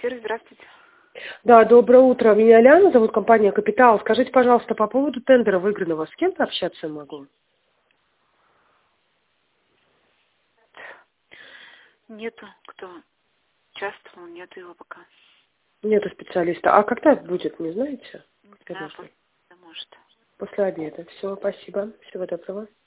эфир, здравствуйте. Да, доброе утро. Меня Ляна зовут, компания «Капитал». Скажите, пожалуйста, по поводу тендера выигранного, с кем-то общаться могу? Нету, кто участвовал, нету его пока. Нету специалиста. А когда будет, не знаете? Не Когда знаю, можно? может. После обеда. Все, спасибо. Всего доброго.